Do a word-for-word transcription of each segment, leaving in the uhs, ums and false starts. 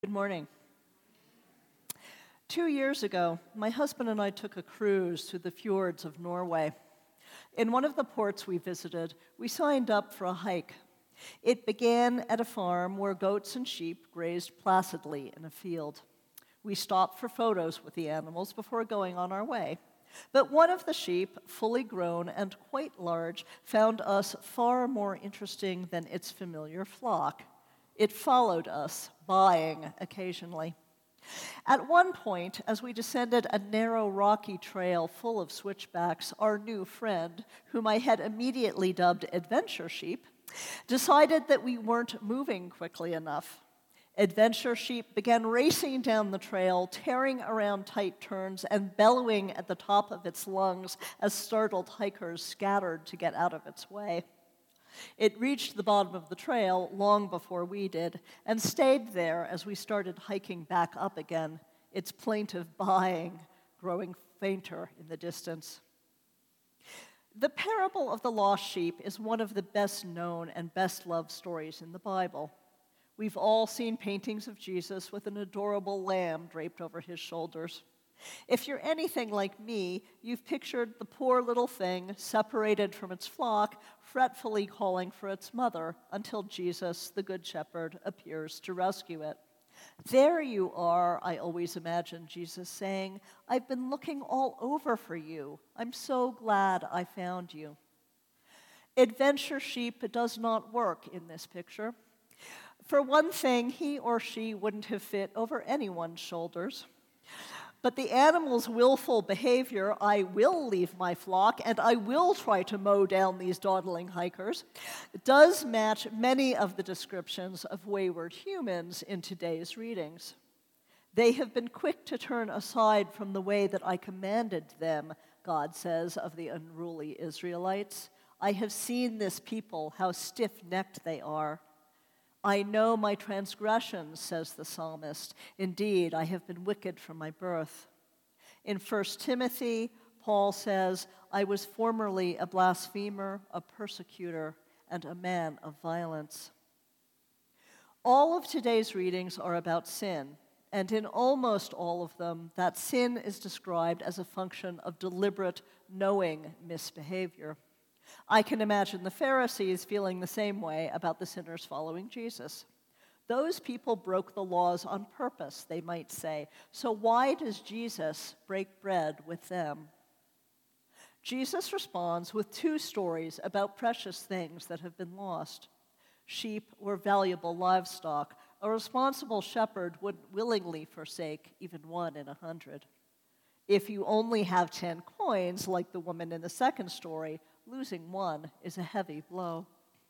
Good morning. Two years ago, my husband and I took a cruise through the fjords of Norway. In one of the ports we visited, we signed up for a hike. It began at a farm where goats and sheep grazed placidly in a field. We stopped for photos with the animals before going on our way. But one of the sheep, fully grown and quite large, found us far more interesting than its familiar flock. It followed us, baaing occasionally. At one point, as we descended a narrow, rocky trail full of switchbacks, our new friend, whom I had immediately dubbed Adventure Sheep, decided that we weren't moving quickly enough. Adventure Sheep began racing down the trail, tearing around tight turns and bellowing at the top of its lungs as startled hikers scattered to get out of its way. It reached the bottom of the trail long before we did and stayed there as we started hiking back up again, its plaintive baaing growing fainter in the distance. The parable of the lost sheep is one of the best known and best loved stories in the Bible. We've all seen paintings of Jesus with an adorable lamb draped over his shoulders. If you're anything like me, you've pictured the poor little thing separated from its flock, fretfully calling for its mother until Jesus, the Good Shepherd, appears to rescue it. There you are, I always imagine Jesus saying, I've been looking all over for you. I'm so glad I found you. Adventure Sheep does not work in this picture. For one thing, he or she wouldn't have fit over anyone's shoulders. But the animal's willful behavior, I will leave my flock and I will try to mow down these dawdling hikers, does match many of the descriptions of wayward humans in today's readings. They have been quick to turn aside from the way that I commanded them, God says of the unruly Israelites. I have seen this people, how stiff-necked they are. I know my transgressions, says the psalmist. Indeed, I have been wicked from my birth. In First Timothy, Paul says, I was formerly a blasphemer, a persecutor, and a man of violence. All of today's readings are about sin, and in almost all of them, that sin is described as a function of deliberate, knowing misbehavior. I can imagine the Pharisees feeling the same way about the sinners following Jesus. Those people broke the laws on purpose, they might say. So why does Jesus break bread with them? Jesus responds with two stories about precious things that have been lost. Sheep were valuable livestock. A responsible shepherd wouldn't willingly forsake even one in a hundred. If you only have ten coins, like the woman in the second story, losing one is a heavy blow.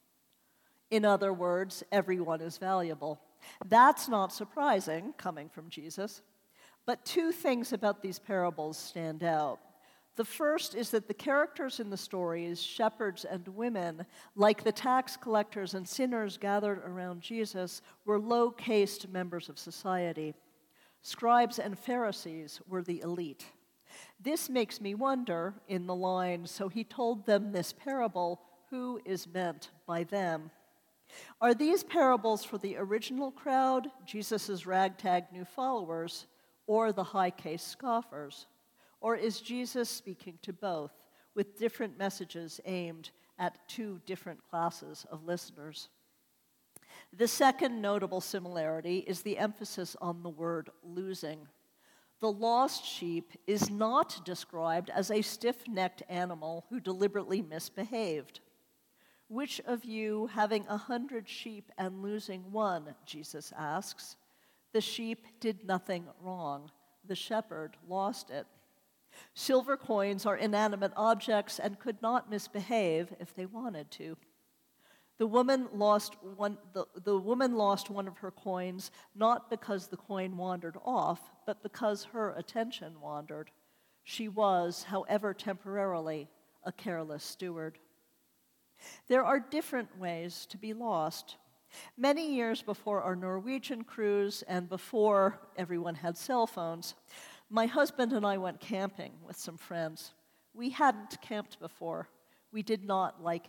In other words, everyone is valuable. That's not surprising, coming from Jesus. But two things about these parables stand out. The first is that the characters in the stories, shepherds and women, like the tax collectors and sinners gathered around Jesus, were low-caste members of society. Scribes and Pharisees were the elite. This makes me wonder, in the line, so he told them this parable, who is meant by them? Are these parables for the original crowd, Jesus' ragtag new followers, or the high-caste scoffers? Or is Jesus speaking to both, with different messages aimed at two different classes of listeners? The second notable similarity is the emphasis on the word losing. The lost sheep is not described as a stiff-necked animal who deliberately misbehaved. Which of you, having a hundred sheep and losing one, Jesus asks, the sheep did nothing wrong. The shepherd lost it. Silver coins are inanimate objects and could not misbehave if they wanted to. The woman lost one, the, the woman lost one of her coins, not because the coin wandered off, but because her attention wandered. She was, however temporarily, a careless steward. There are different ways to be lost. Many years before our Norwegian cruise and before everyone had cell phones, my husband and I went camping with some friends. We hadn't camped before. We did not like it.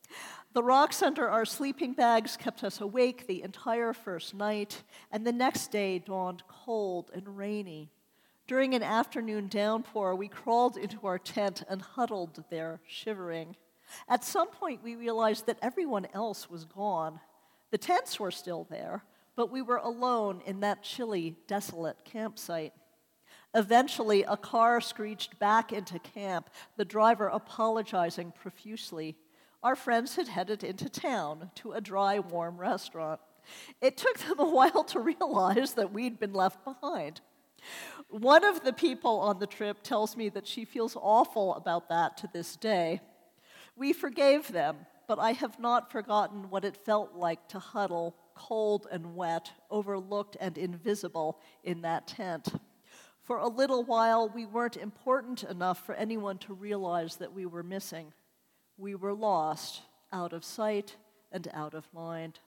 The rocks under our sleeping bags kept us awake the entire first night, and the next day dawned cold and rainy. During an afternoon downpour, we crawled into our tent and huddled there, shivering. At some point, we realized that everyone else was gone. The tents were still there, but we were alone in that chilly, desolate campsite. Eventually, a car screeched back into camp, the driver apologizing profusely. Our friends had headed into town to a dry, warm restaurant. It took them a while to realize that we'd been left behind. One of the people on the trip tells me that she feels awful about that to this day. We forgave them, but I have not forgotten what it felt like to huddle, cold and wet, overlooked and invisible in that tent. For a little while, we weren't important enough for anyone to realize that we were missing. We were lost, out of sight and out of mind.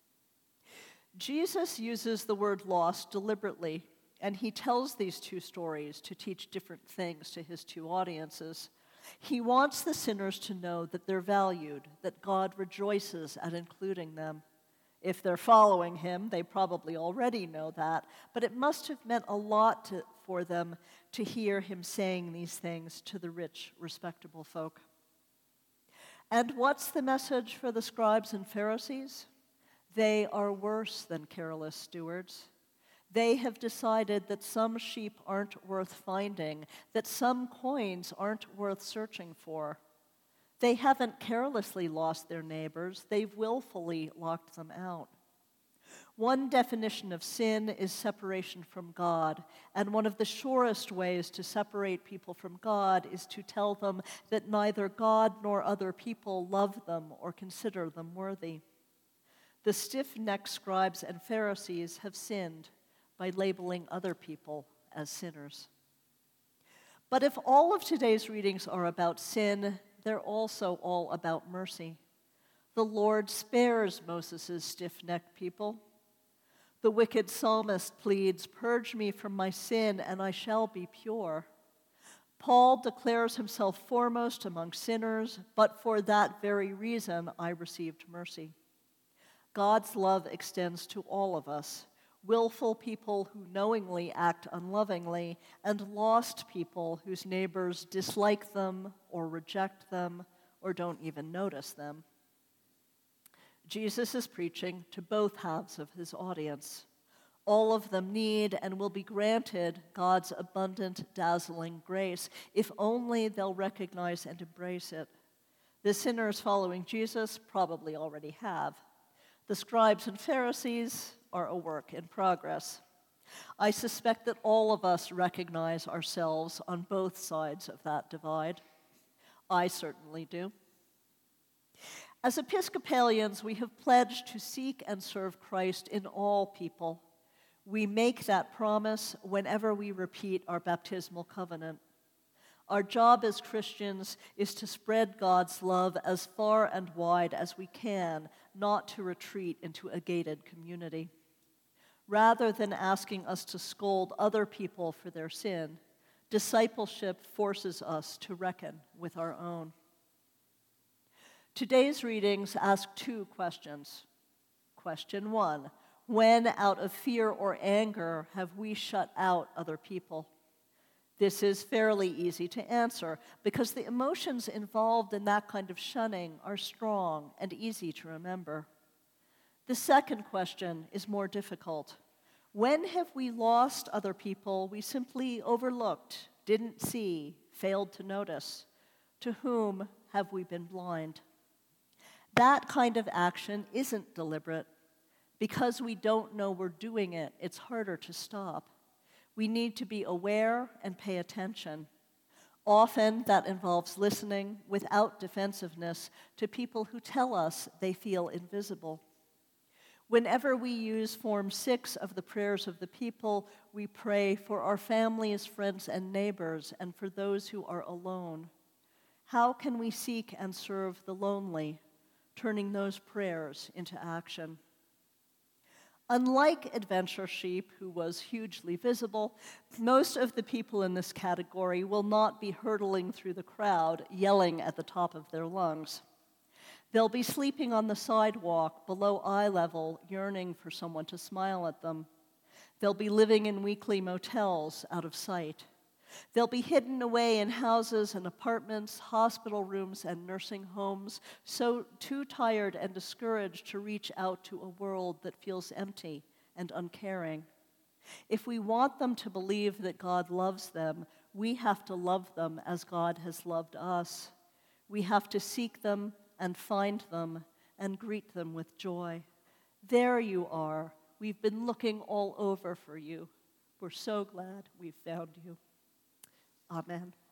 Jesus uses the word lost deliberately, and he tells these two stories to teach different things to his two audiences. He wants the sinners to know that they're valued, that God rejoices at including them. If they're following him, they probably already know that, but it must have meant a lot to, for them to hear him saying these things to the rich, respectable folk. And what's the message for the scribes and Pharisees? They are worse than careless stewards. They have decided that some sheep aren't worth finding, that some coins aren't worth searching for. They haven't carelessly lost their neighbors, they've willfully locked them out. One definition of sin is separation from God, and one of the surest ways to separate people from God is to tell them that neither God nor other people love them or consider them worthy. The stiff-necked scribes and Pharisees have sinned by labeling other people as sinners. But if all of today's readings are about sin, they're also all about mercy. The Lord spares Moses' stiff-necked people. The wicked psalmist pleads, "Purge me from my sin, and I shall be pure." Paul declares himself foremost among sinners, but for that very reason I received mercy. God's love extends to all of us, willful people who knowingly act unlovingly, and lost people whose neighbors dislike them or reject them or don't even notice them. Jesus is preaching to both halves of his audience. All of them need and will be granted God's abundant, dazzling grace, if only they'll recognize and embrace it. The sinners following Jesus probably already have. The scribes and Pharisees are a work in progress. I suspect that all of us recognize ourselves on both sides of that divide. I certainly do. As Episcopalians, we have pledged to seek and serve Christ in all people. We make that promise whenever we repeat our baptismal covenant. Our job as Christians is to spread God's love as far and wide as we can, not to retreat into a gated community. Rather than asking us to scold other people for their sin, discipleship forces us to reckon with our own. Today's readings ask two questions. Question one, when out of fear or anger have we shut out other people? This is fairly easy to answer because the emotions involved in that kind of shunning are strong and easy to remember. The second question is more difficult. When have we lost other people we simply overlooked, didn't see, failed to notice? To whom have we been blind? That kind of action isn't deliberate. Because we don't know we're doing it, it's harder to stop. We need to be aware and pay attention. Often that involves listening without defensiveness to people who tell us they feel invisible. Whenever we use Form six of the Prayers of the People, we pray for our families, friends, and neighbors, and for those who are alone. How can we seek and serve the lonely, turning those prayers into action? Unlike Adventure Sheep, who was hugely visible, most of the people in this category will not be hurtling through the crowd, yelling at the top of their lungs. They'll be sleeping on the sidewalk below eye level, yearning for someone to smile at them. They'll be living in weekly motels out of sight. They'll be hidden away in houses and apartments, hospital rooms and nursing homes, so too tired and discouraged to reach out to a world that feels empty and uncaring. If we want them to believe that God loves them, we have to love them as God has loved us. We have to seek them and find them and greet them with joy. There you are. We've been looking all over for you. We're so glad we've found you. Amen.